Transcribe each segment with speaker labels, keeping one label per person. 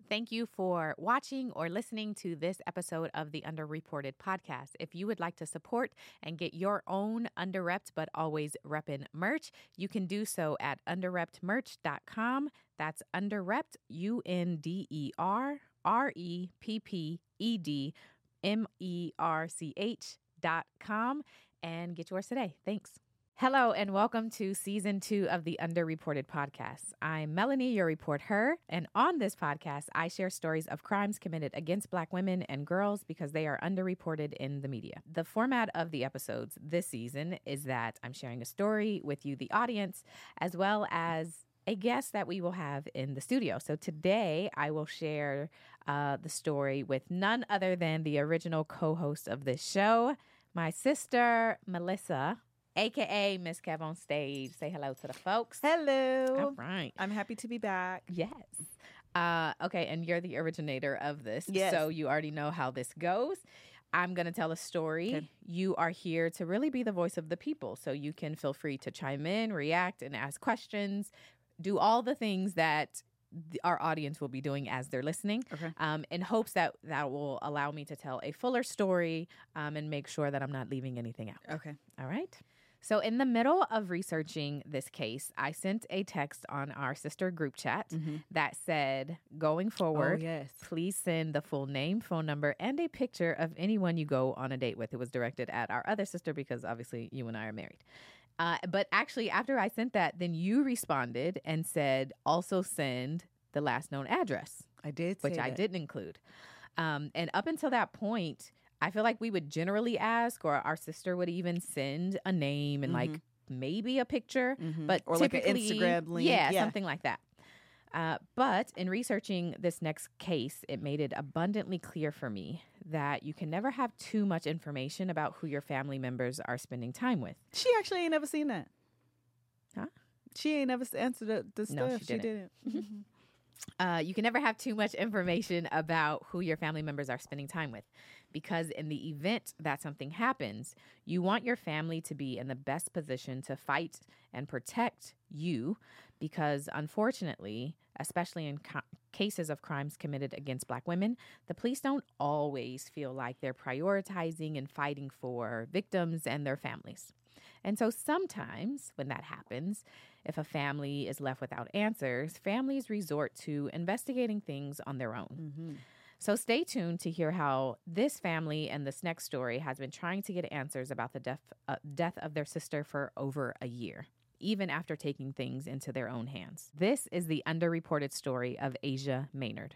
Speaker 1: Thank you for watching or listening to this episode of the Underreported podcast. If you would like to support and get your own Underrepped but always reppin' merch, you can do so at underreppedmerch.com. That's Underrepped, UNDERREPPEDMERCH.com, and get yours today. Thanks. Hello and welcome to Season 2 of the Underreported podcast. I'm Melanie, your reporter, and on this podcast, I share stories of crimes committed against Black women and girls because they are underreported in the media. The format of the episodes this season is that I'm sharing a story with you, the audience, as well as a guest that we will have in the studio. So today, I will share the story with none other than the original co-host of this show, my sister, Melissa, a.k.a. Miss Kev on Stage. Say hello to the folks.
Speaker 2: Hello.
Speaker 1: All right.
Speaker 2: I'm happy to be back.
Speaker 1: Yes. Okay, and you're the originator of this.
Speaker 2: Yes.
Speaker 1: So you already know how this goes. I'm going to tell a story.
Speaker 2: Okay.
Speaker 1: You are here to really be the voice of the people. So you can feel free to chime in, react, and ask questions. Do all the things that our audience will be doing as they're listening,
Speaker 2: Okay.
Speaker 1: in hopes that will allow me to tell a fuller story and make sure that I'm not leaving anything out.
Speaker 2: Okay.
Speaker 1: All right. So in the middle of researching this case, I sent a text on our sister group chat that said, going forward,
Speaker 2: yes.
Speaker 1: please send the full name, phone number, and a picture of anyone you go on a date with. It was directed at our other sister because obviously you and I are married. But actually, after I sent that, then you responded and said, also send the last known address,
Speaker 2: I did say
Speaker 1: which I
Speaker 2: that.
Speaker 1: didn't include. And up until that point, I feel like we would generally ask, or our sister would even send a name and like maybe a picture, but
Speaker 2: Or like an
Speaker 1: typically,
Speaker 2: Instagram link.
Speaker 1: yeah,
Speaker 2: Yeah.
Speaker 1: something like that. But in researching this next case, it made it abundantly clear for me that you can never have too much information about who your family members are spending time with.
Speaker 2: She actually ain't never seen that.
Speaker 1: Huh?
Speaker 2: She ain't never answered the
Speaker 1: No,
Speaker 2: stuff.
Speaker 1: she
Speaker 2: didn't.
Speaker 1: You can never have too much information about who your family members are spending time with, because in the event that something happens, you want your family to be in the best position to fight and protect you, because unfortunately, especially in cases of crimes committed against Black women, the police don't always feel like they're prioritizing and fighting for victims and their families. And so sometimes when that happens, if a family is left without answers, families resort to investigating things on their own. So stay tuned to hear how this family and this next story has been trying to get answers about the death of their sister for over a year, even after taking things into their own hands. This is the underreported story of Asia Maynard.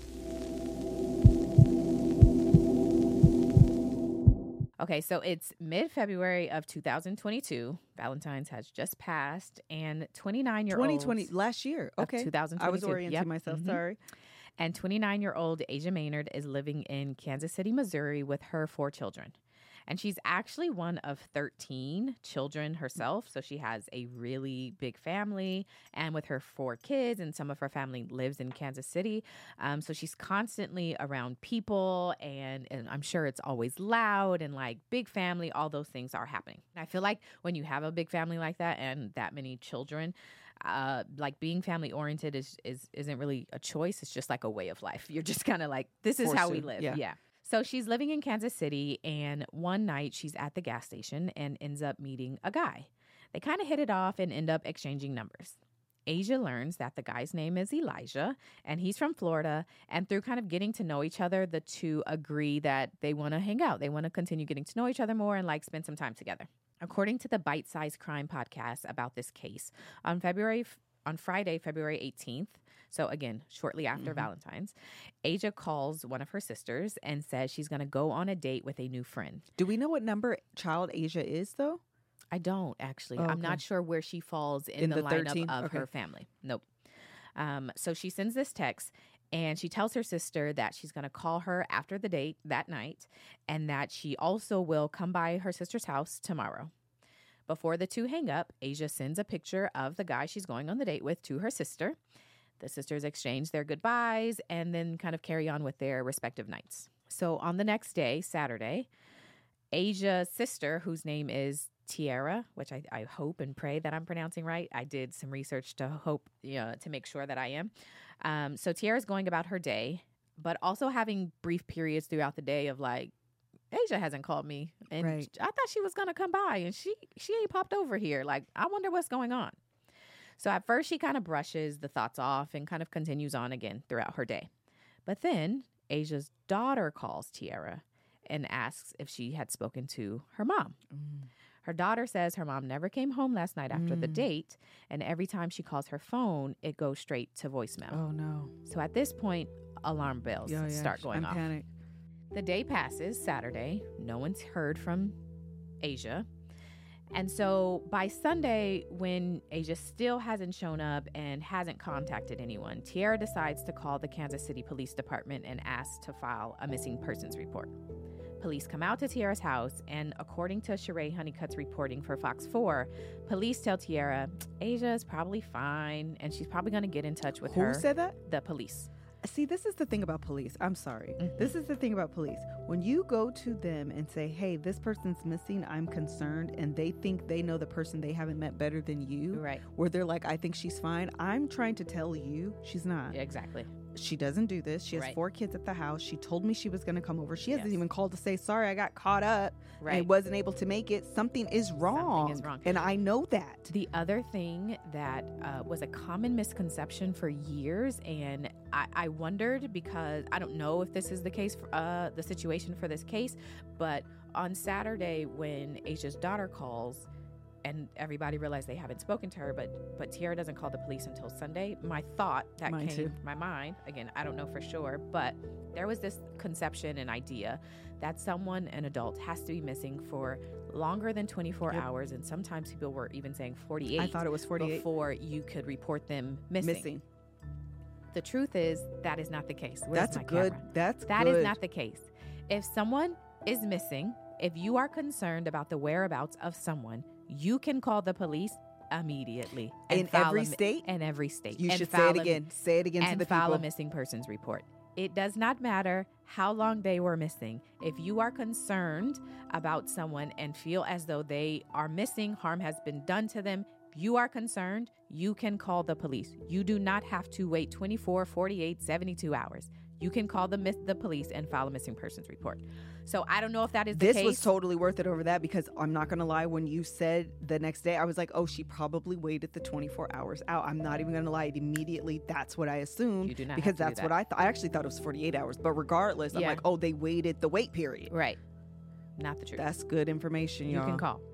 Speaker 1: Okay, so it's mid-February of 2022. Valentine's has just passed, and 29-year-old...
Speaker 2: 2020, last year. Okay.
Speaker 1: 2022.
Speaker 2: I was orienting
Speaker 1: Yep.
Speaker 2: myself. Sorry.
Speaker 1: And 29-year-old Asia Maynard is living in Kansas City, Missouri with her 4 children. And she's actually one of 13 children herself. So she has a really big family, and with her 4 kids, and some of her family lives in Kansas City. So she's constantly around people, and I'm sure it's always loud and like big family. All those things are happening. And I feel like when you have a big family like that and that many children, like being family oriented isn't really a choice. It's just like a way of life. You're just kind of like, this is how we live. Yeah. So she's living in Kansas City, and one night she's at the gas station and ends up meeting a guy. They kind of hit it off and end up exchanging numbers. Asia learns that the guy's name is Elijah, and he's from Florida. And through kind of getting to know each other, the two agree that they want to hang out. They want to continue getting to know each other more and like spend some time together. According to the Bite Size Crime podcast about this case, on Friday, February 18th, so again, shortly after Valentine's, Asia calls one of her sisters and says she's going to go on a date with a new friend.
Speaker 2: Do we know what number child Asia is, though?
Speaker 1: I don't, actually.
Speaker 2: Oh,
Speaker 1: I'm
Speaker 2: okay.
Speaker 1: not sure where she falls in the lineup
Speaker 2: 13?
Speaker 1: of
Speaker 2: Okay.
Speaker 1: her family. Nope. So she sends this text, and she tells her sister that she's going to call her after the date that night, and that she also will come by her sister's house tomorrow. Before the two hang up, Asia sends a picture of the guy she's going on the date with to her sister. The sisters exchange their goodbyes and then kind of carry on with their respective nights. So on the next day, Saturday, Asia's sister, whose name is Tiara, which I hope and pray that I'm pronouncing right. I did some research to make sure that I am. So Tiara's going about her day, but also having brief periods throughout the day of like, Asia hasn't called me, and
Speaker 2: Right.
Speaker 1: I thought she was gonna come by, and she ain't popped over here. Like, I wonder what's going on. So at first, she kind of brushes the thoughts off and kind of continues on again throughout her day. But then Asia's daughter calls Tiara and asks if she had spoken to her mom. Her daughter says her mom never came home last night after the date, and every time she calls her phone, it goes straight to voicemail.
Speaker 2: Oh, no.
Speaker 1: So at this point, alarm bells start going
Speaker 2: I'm
Speaker 1: off.
Speaker 2: panicked.
Speaker 1: The day passes, Saturday. No one's heard from Asia. And so by Sunday, when Asia still hasn't shown up and hasn't contacted anyone, Tiara decides to call the Kansas City Police Department and ask to file a missing persons report. Police come out to Tiara's house, and according to Sheree Honeycutt's reporting for Fox 4, police tell Tiara Asia is probably fine and she's probably going to get in touch with her.
Speaker 2: Who said that?
Speaker 1: The police.
Speaker 2: See, this is the thing about police. I'm sorry.
Speaker 1: Mhm.
Speaker 2: This is the thing about police. When you go to them and say, hey, this person's missing, I'm concerned, and they think they know the person they haven't met better than you,
Speaker 1: Right.
Speaker 2: where they're like, I think she's fine. I'm trying to tell you she's not.
Speaker 1: Exactly.
Speaker 2: She doesn't do this. She has
Speaker 1: Right.
Speaker 2: 4 kids at the house. She told me she was going to come over. She hasn't
Speaker 1: Yes.
Speaker 2: even called to say, sorry, I got caught up.
Speaker 1: Right.
Speaker 2: I wasn't able to make it. Something is wrong.
Speaker 1: Something is wrong.
Speaker 2: And I know that.
Speaker 1: The other thing that was a common misconception for years, and I wondered because I don't know if this is the case, the situation for this case, but on Saturday when Asia's daughter calls and everybody realized they haven't spoken to her, but Tiara doesn't call the police until Sunday, my thought that
Speaker 2: Mine
Speaker 1: came
Speaker 2: too.
Speaker 1: to my mind, again, I don't know for sure, but there was this conception and idea that someone, an adult, has to be missing for longer than 24
Speaker 2: Yep.
Speaker 1: hours, and sometimes people were even saying 48
Speaker 2: I thought it was 48.
Speaker 1: before you could report them missing. The truth is that is not the case. Where's
Speaker 2: That's
Speaker 1: my
Speaker 2: good.
Speaker 1: camera?
Speaker 2: That's
Speaker 1: That
Speaker 2: good.
Speaker 1: is not the case. If someone is missing, if you are concerned about the whereabouts of someone, you can call the police immediately. And
Speaker 2: In
Speaker 1: file
Speaker 2: every
Speaker 1: a-
Speaker 2: state?
Speaker 1: In every state.
Speaker 2: You
Speaker 1: And
Speaker 2: should say
Speaker 1: file
Speaker 2: it
Speaker 1: a-
Speaker 2: again. Say it again to
Speaker 1: and
Speaker 2: the
Speaker 1: file
Speaker 2: people.
Speaker 1: a missing persons report. It does not matter how long they were missing. If you are concerned about someone and feel as though they are missing, harm has been done to them, you are concerned, you can call the police. You do not have to wait 24, 48, 72 hours. You can call the police and file a missing persons report. So I don't know if that is the
Speaker 2: This
Speaker 1: case.
Speaker 2: was totally worth it over that, because I'm not going to lie. When you said the next day, I was like, oh, she probably waited the 24 hours out. I'm not even going to lie. Immediately, that's what I assumed.
Speaker 1: You do not
Speaker 2: because
Speaker 1: have to do
Speaker 2: that's what
Speaker 1: that.
Speaker 2: I thought. I actually thought it was 48 hours. But regardless, I'm
Speaker 1: Yeah.
Speaker 2: like, oh, they waited the wait period.
Speaker 1: Right. Not the truth.
Speaker 2: That's good information,
Speaker 1: You
Speaker 2: y'all.
Speaker 1: can call.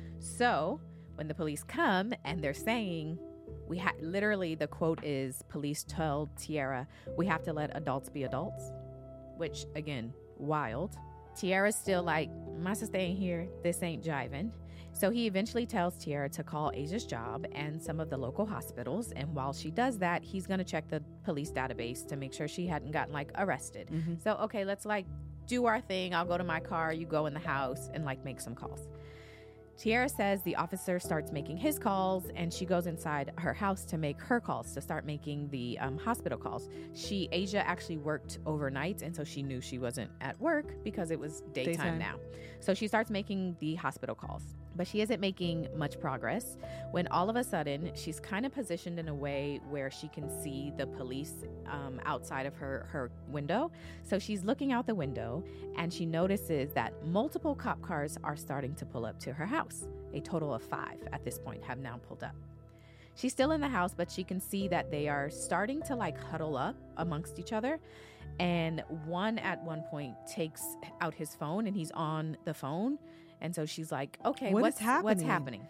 Speaker 1: So when the police come and they're saying, literally the quote is, police told Tiara, we have to let adults be adults, which again, wild. Tiara's still like, my sister ain't here. This ain't jiving. So he eventually tells Tiara to call Asia's job and some of the local hospitals. And while she does that, he's going to check the police database to make sure she hadn't gotten like arrested.
Speaker 2: Mhm.
Speaker 1: So, okay, let's like do our thing. I'll go to my car. You go in the house and like make some calls. Tiara says the officer starts making his calls, and she goes inside her house to make her calls, to start making the hospital calls. Asia actually worked overnight, and so she knew she wasn't at work because it was daytime now. So she starts making the hospital calls, but she isn't making much progress when all of a sudden she's kind of positioned in a way where she can see the police outside of her window. So she's looking out the window, and she notices that multiple cop cars are starting to pull up to her house. A total of 5 at this point have now pulled up. She's still in the house, but she can see that they are starting to like huddle up amongst each other. And one at one point takes out his phone, and he's on the phone. And so she's like, okay,
Speaker 2: What
Speaker 1: what's
Speaker 2: is happening?
Speaker 1: What's happening?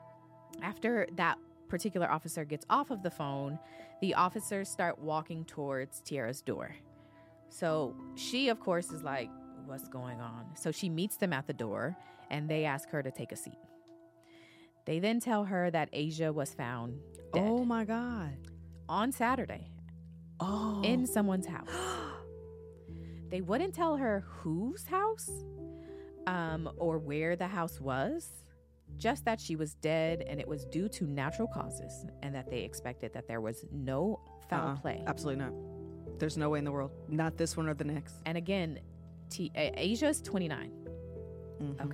Speaker 1: After that particular officer gets off of the phone, the officers start walking towards Tiara's door. So she, of course, is like, what's going on? So she meets them at the door, and they ask her to take a seat. They then tell her that Asia was found dead
Speaker 2: Oh, my God.
Speaker 1: on Saturday
Speaker 2: Oh.
Speaker 1: in someone's house. They wouldn't tell her whose house or where the house was, just that she was dead and it was due to natural causes, and that they expected that there was no foul play.
Speaker 2: Absolutely not. There's no way in the world. Not this one or the next.
Speaker 1: And again, Asia's 29.
Speaker 2: Mhm.
Speaker 1: Okay.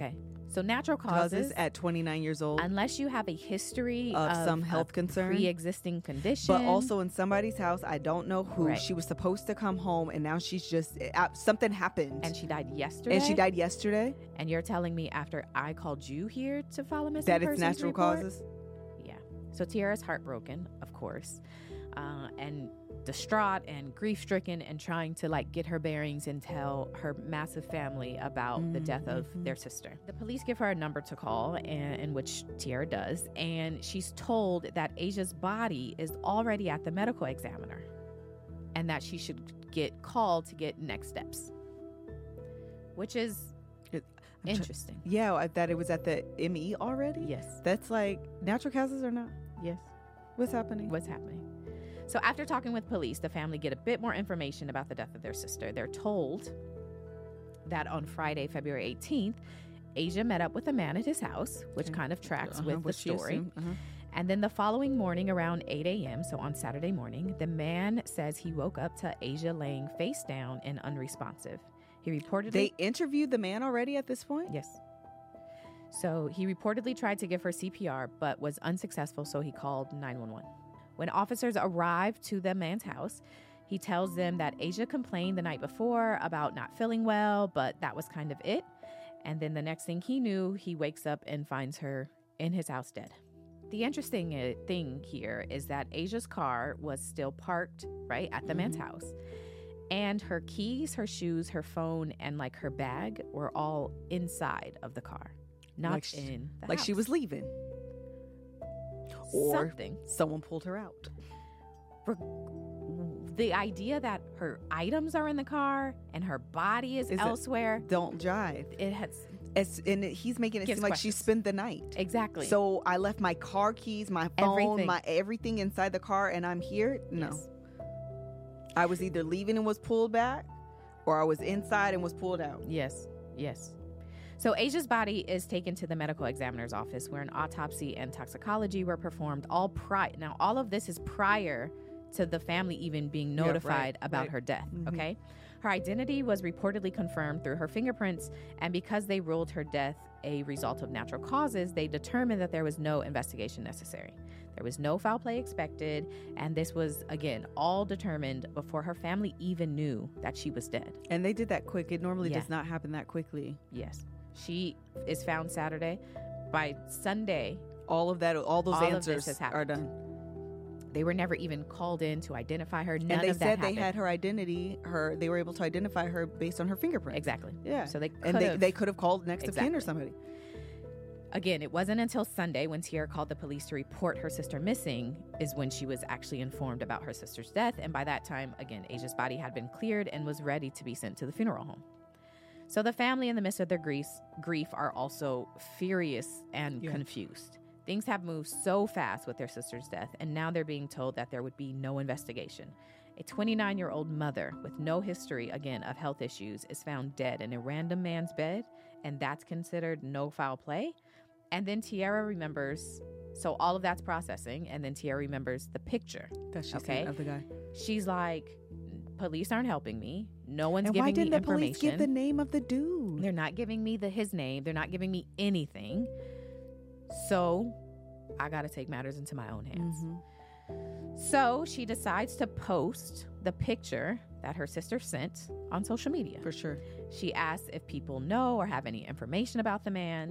Speaker 1: So natural causes
Speaker 2: at 29 years old,
Speaker 1: unless you have a history
Speaker 2: of some health concern,
Speaker 1: pre-existing condition.
Speaker 2: But also in somebody's house, I don't know who.
Speaker 1: Right.
Speaker 2: She was supposed to come home, and now she's just something happened,
Speaker 1: and she died yesterday. And you're telling me after I called you here to file a missing
Speaker 2: that
Speaker 1: persons
Speaker 2: it's natural
Speaker 1: report?
Speaker 2: causes?
Speaker 1: Yeah. So Tiara's heartbroken, of course, and distraught and grief-stricken, and trying to get her bearings and tell her massive family about the death of their sister. The police give her a number to call, in which Tiara does, and she's told that Asia's body is already at the medical examiner and that she should get called to get next steps, which is interesting.
Speaker 2: That it was at the ME already?
Speaker 1: Yes.
Speaker 2: That's natural causes or not?
Speaker 1: Yes.
Speaker 2: What's happening?
Speaker 1: So after talking with police, the family get a bit more information about the death of their sister. They're told that on Friday, February 18th, Asia met up with a man at his house, which kind of tracks with the story. And then the following morning around 8 a.m., so on Saturday morning, the man says he woke up to Asia laying face down and unresponsive. He reportedly...
Speaker 2: They interviewed the man already at this point?
Speaker 1: Yes. So he reportedly tried to give her CPR, but was unsuccessful, so he called 911. When officers arrived to the man's house, he tells them that Asia complained the night before about not feeling well, but that was kind of it. And then the next thing he knew, he wakes up and finds her in his house dead. The interesting thing here is that Asia's car was still parked right at the man's house. And her keys, her shoes, her phone, and her bag were all inside of the car, not in the house.
Speaker 2: She was leaving. Or
Speaker 1: something.
Speaker 2: Someone pulled her out.
Speaker 1: The idea that her items are in the car and her body is elsewhere
Speaker 2: don't jive.
Speaker 1: It has.
Speaker 2: And he's making it seem like she spent the night.
Speaker 1: Exactly.
Speaker 2: So I left my car keys, my phone, everything inside the car, and I'm here? No. Yes. I was either leaving and was pulled back, or I was inside and was pulled out.
Speaker 1: Yes. So Asia's body is taken to the medical examiner's office, where an autopsy and toxicology were performed. Now, all of this is prior to the family even being notified about her death, okay? Her identity was reportedly confirmed through her fingerprints, and because they ruled her death a result of natural causes, they determined that there was no investigation necessary. There was no foul play expected, and this was, again, all determined before her family even knew that she was dead.
Speaker 2: And they did that quick. It normally does not happen that quickly.
Speaker 1: Yes. She is found Saturday. By Sunday,
Speaker 2: all those answers are done.
Speaker 1: They were never even called in to identify her. None
Speaker 2: and they
Speaker 1: of that
Speaker 2: said
Speaker 1: happened.
Speaker 2: They had her identity. They were able to identify her based on her fingerprints.
Speaker 1: Exactly.
Speaker 2: Yeah.
Speaker 1: So they
Speaker 2: could have called next of kin or somebody.
Speaker 1: Again, it wasn't until Sunday, when Tiara called the police to report her sister missing, is when she was actually informed about her sister's death. And by that time, again, Asia's body had been cleared and was ready to be sent to the funeral home. So the family, in the midst of their grief, are also furious and confused. Things have moved so fast with their sister's death, and now they're being told that there would be no investigation. A 29-year-old mother with no history, again, of health issues is found dead in a random man's bed, and that's considered no foul play. And then Tiara remembers, so all of that's processing, and then Tiara remembers the picture
Speaker 2: that she sent of the guy.
Speaker 1: She's like, police aren't helping me. No one's giving me information.
Speaker 2: Why didn't the police give the name of the dude?
Speaker 1: They're not giving me his name. They're not giving me anything. So I got to take matters into my own hands. So she decides to post the picture that her sister sent on social media.
Speaker 2: For sure.
Speaker 1: She asks if people know or have any information about the man.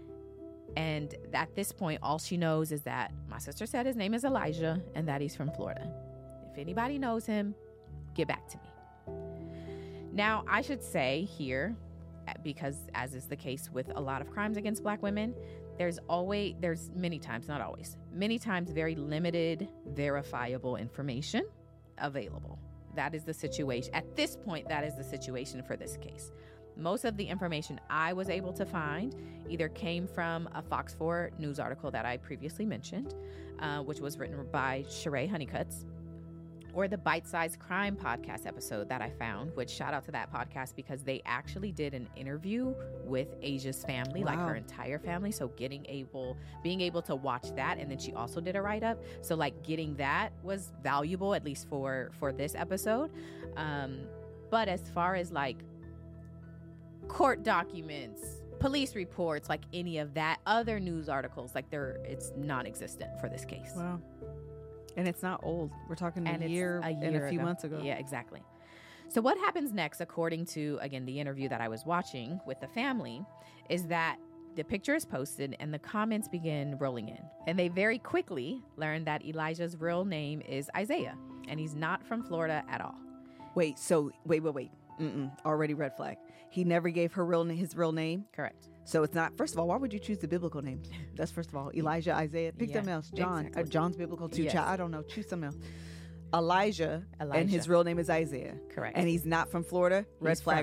Speaker 1: And at this point, all she knows is that my sister said his name is Elijah and that he's from Florida. If anybody knows him, get back to me. Now, I should say here, because as is the case with a lot of crimes against Black women, there's many times very limited verifiable information available. That is the situation. At this point, that is the situation for this case. Most of the information I was able to find either came from a Fox 4 news article that I previously mentioned, which was written by Sheree Honeycutt, or the Bite Size Crime podcast episode that I found, which shout out to that podcast because they actually did an interview with Asia's family, like her entire family. So being able to watch that, and then she also did a write-up. So getting that was valuable, at least for this episode. But as far as court documents, police reports, like any of that, other news articles, like it's non-existent for this case.
Speaker 2: Wow. And it's not old. We're talking a year and a few months ago.
Speaker 1: Yeah, exactly. So what happens next, according to, again, the interview that I was watching with the family, is that the picture is posted and the comments begin rolling in. And they very quickly learn that Elijah's real name is Isaiah, and he's not from Florida at all.
Speaker 2: Wait. Already red flag. He never gave her his real name?
Speaker 1: Correct.
Speaker 2: So it's not, first of all, why would you choose the biblical names? That's first of all. Elijah, Isaiah. Pick something else. John. Exactly. John's biblical too. Yes. I don't know. Choose something else. Elijah, and his real name is Isaiah.
Speaker 1: Correct.
Speaker 2: And he's not from Florida. Red flag.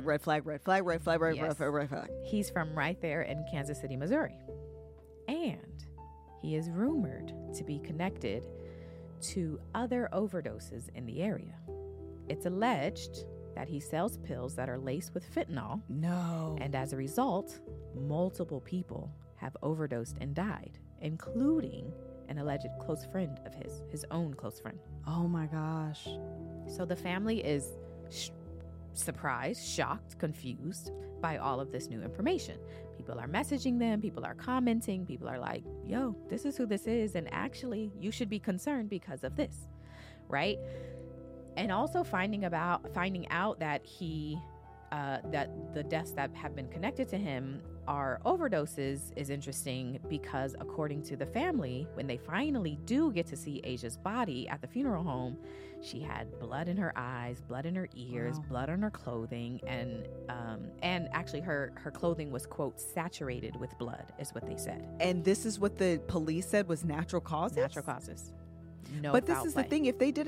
Speaker 1: He's from right there in Kansas City, Missouri. And he is rumored to be connected to other overdoses in the area. It's alleged that he sells pills that are laced with fentanyl.
Speaker 2: No.
Speaker 1: And as a result, multiple people have overdosed and died, including an alleged close friend of his own close friend.
Speaker 2: Oh my gosh.
Speaker 1: So the family is surprised, shocked, confused by all of this new information. People are messaging them, people are commenting, people are like, yo, this is who this is, and actually you should be concerned because of this, right? And also finding out that that the deaths that have been connected to him are overdoses is interesting, because according to the family, when they finally do get to see Asia's body at the funeral home, she had blood in her eyes, blood in her ears, blood on her clothing, and actually her clothing was, quote, saturated with blood, is what they said.
Speaker 2: And this is what the police said was natural causes?
Speaker 1: Natural causes. No,
Speaker 2: but this is the thing. If they did a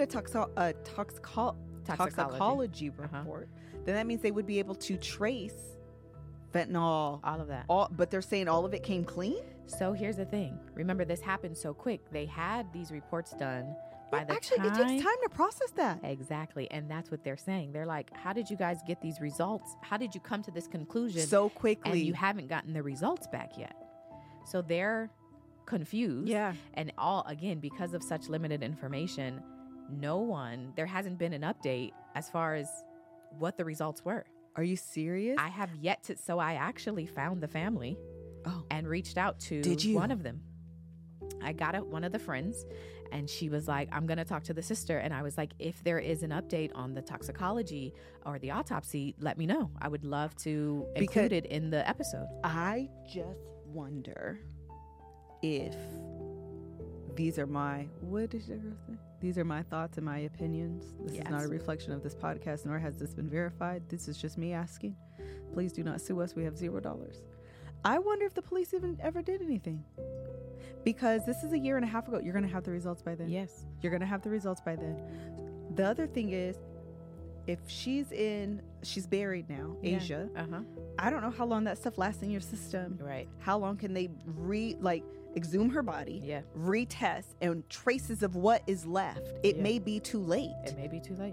Speaker 2: toxicology report, then that means they would be able to trace fentanyl,
Speaker 1: all of that.
Speaker 2: But they're saying all of it came clean?
Speaker 1: So here's the thing. Remember, this happened so quick. They had these reports done by the
Speaker 2: time. It takes time to process that.
Speaker 1: Exactly. And that's what they're saying. They're like, how did you guys get these results? How did you come to this conclusion
Speaker 2: so quickly?
Speaker 1: And you haven't gotten the results back yet. So they're confused.
Speaker 2: Yeah.
Speaker 1: And again, because of such limited information, there hasn't been an update as far as what the results were.
Speaker 2: Are you serious?
Speaker 1: I have yet to. So I actually found the family and reached out to one of them. I got one of the friends, and she was like, I'm going to talk to the sister. And I was like, if there is an update on the toxicology or the autopsy, let me know. I would love to include it in the episode.
Speaker 2: I just wonder if these are my, what did your girl say? These are my thoughts and my opinions. This is not a reflection of this podcast, nor has this been verified. This is just me asking. Please do not sue us. We have $0. I wonder if the police even ever did anything. Because this is a year and a half ago. You're going to have the results by then.
Speaker 1: Yes.
Speaker 2: You're going to have the results by then. The other thing is, if she's buried now, Asia, I don't know how long that stuff lasts in your system.
Speaker 1: Right.
Speaker 2: How long can they exhume her body, retest, and traces of what is left? It may be too late.
Speaker 1: It may be too late.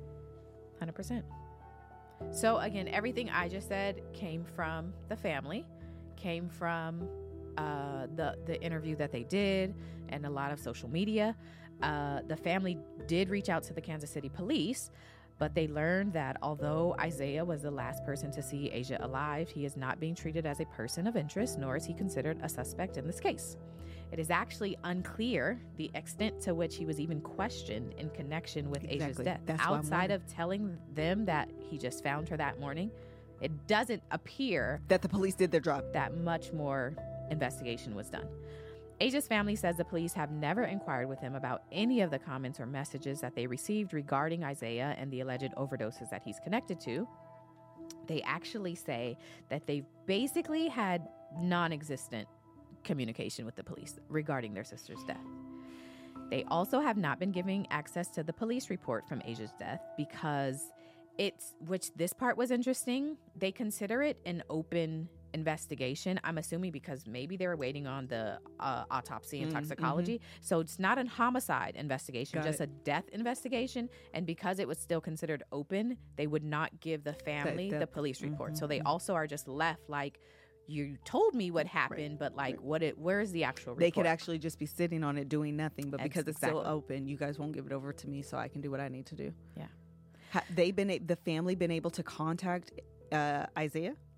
Speaker 1: 100%. So again, everything I just said came from the family, came from the interview that they did, and a lot of social media. The family did reach out to the Kansas City police, but they learned that although Isaiah was the last person to see Asia alive, he is not being treated as a person of interest, nor is he considered a suspect in this case. It is actually unclear the extent to which he was even questioned in connection with Asia's death. Outside of telling them that he just found her that morning, it doesn't appear
Speaker 2: that the police did their job.
Speaker 1: That much more investigation was done. Asia's family says the police have never inquired with him about any of the comments or messages that they received regarding Isaiah and the alleged overdoses that he's connected to. They actually say that they've basically had non-existent communication with the police regarding their sister's death. They also have not been giving access to the police report from Asia's death because which this part was interesting, they consider it an open investigation. I'm assuming because maybe they were waiting on the autopsy and toxicology. So it's not a homicide investigation, just a death investigation. And because it was still considered open, they would not give the family the police report. So they also are just left like, you told me what happened, but where is the actual report?
Speaker 2: They could actually just be sitting on it doing nothing, but because it's still open, you guys won't give it over to me so I can do what I need to do.
Speaker 1: Yeah.
Speaker 2: The family been able to contact Isaiah?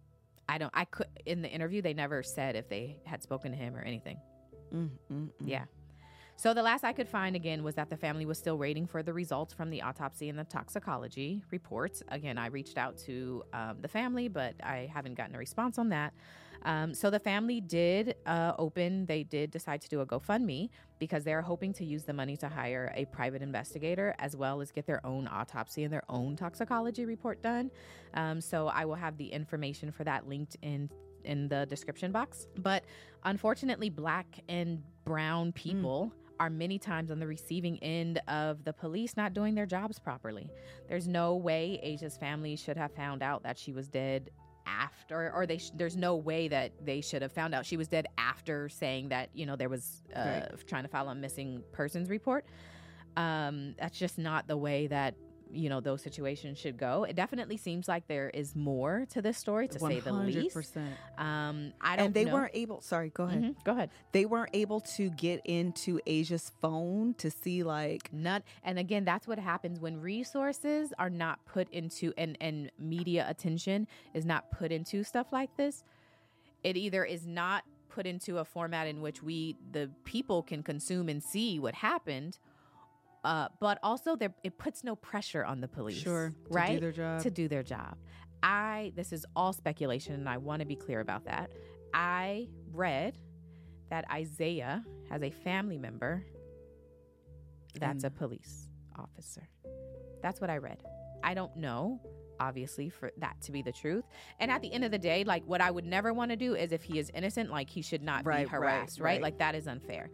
Speaker 1: I could, in the interview, they never said if they had spoken to him or anything. Yeah. So the last I could find, again, was that the family was still waiting for the results from the autopsy and the toxicology reports. Again, I reached out to the family, but I haven't gotten a response on that. So the family did they did decide to do a GoFundMe because they're hoping to use the money to hire a private investigator as well as get their own autopsy and their own toxicology report done. So I will have the information for that linked in the description box. But unfortunately, Black and brown people are many times on the receiving end of the police not doing their jobs properly. There's no way Asia's family should have found out that she was dead after, or there's no way that they should have found out she was dead after saying that, there was trying to file a missing persons report. That's just not the way that those situations should go. It definitely seems like there is more to this story, to 100%. Say the least. I don't
Speaker 2: And they
Speaker 1: know.
Speaker 2: weren't able, sorry, go ahead.
Speaker 1: Go ahead.
Speaker 2: They weren't able to get into Asia's phone to see
Speaker 1: and again, that's what happens when resources are not put into, and media attention is not put into stuff like this. It either is not put into a format in which the people can consume and see what happened, but also it puts no pressure on the police.
Speaker 2: Sure.
Speaker 1: Right?
Speaker 2: To do their job.
Speaker 1: This is all speculation, and I want to be clear about that. I read that Isaiah has a family member that's a police officer. That's what I read. I don't know, obviously, for that to be the truth. And at the end of the day, what I would never want to do is, if he is innocent, he should not be harassed, right? That is unfair.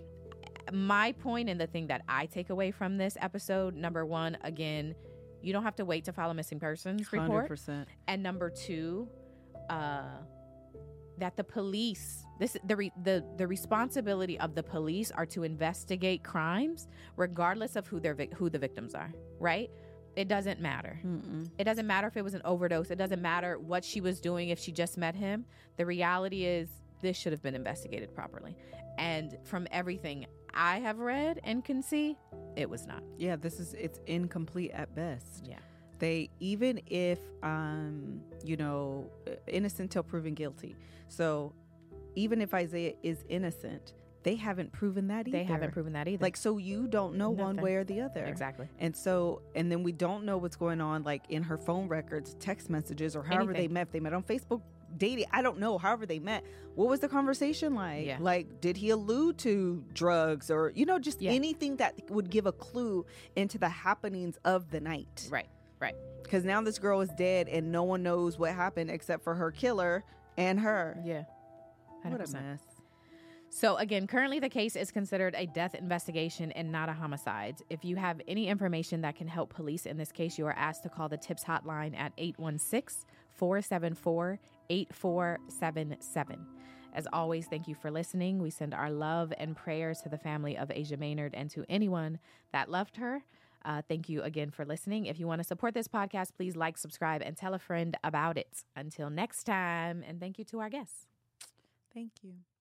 Speaker 1: My point, and the thing that I take away from this episode, number one, again, you don't have to wait to file a missing persons report.
Speaker 2: 100%.
Speaker 1: And number two, that the police, the responsibility of the police are to investigate crimes regardless of who the victims are, right? It doesn't matter. It doesn't matter if it was an overdose. It doesn't matter what she was doing if she just met him. The reality is this should have been investigated properly. And from everything I have read and can see, it was not.
Speaker 2: Yeah, it's incomplete at best.
Speaker 1: Yeah.
Speaker 2: They, even if, innocent till proven guilty. So even if Isaiah is innocent, they haven't proven that either. So you don't know one way or the other.
Speaker 1: Exactly.
Speaker 2: And then we don't know what's going on, in her phone records, text messages, or however they met. If they met on Facebook, dating, I don't know, however they met. What was the conversation like?
Speaker 1: Yeah.
Speaker 2: Did he allude to drugs or, anything that would give a clue into the happenings of the night?
Speaker 1: Right.
Speaker 2: Because now this girl is dead and no one knows what happened except for her killer and her.
Speaker 1: Yeah. 100%.
Speaker 2: What a mess.
Speaker 1: So again, currently the case is considered a death investigation and not a homicide. If you have any information that can help police in this case, you are asked to call the TIPS hotline at 816-474-8477. As always, thank you for listening. We send our love and prayers to the family of Asia Maynard and to anyone that loved her. Thank you again for listening. If you want to support this podcast, please like, subscribe, and tell a friend about it. Until next time, and thank you to our guests.
Speaker 2: Thank you.